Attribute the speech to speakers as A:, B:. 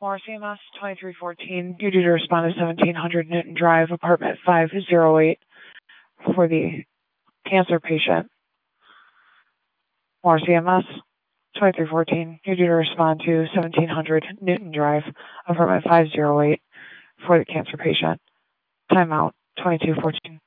A: More CMS 2314. You due to respond to 1700 Newton Drive, apartment 508 for the cancer patient. More CMS 2314. You due to respond to 1700 Newton Drive, apartment 508 for the cancer patient. Timeout 2214.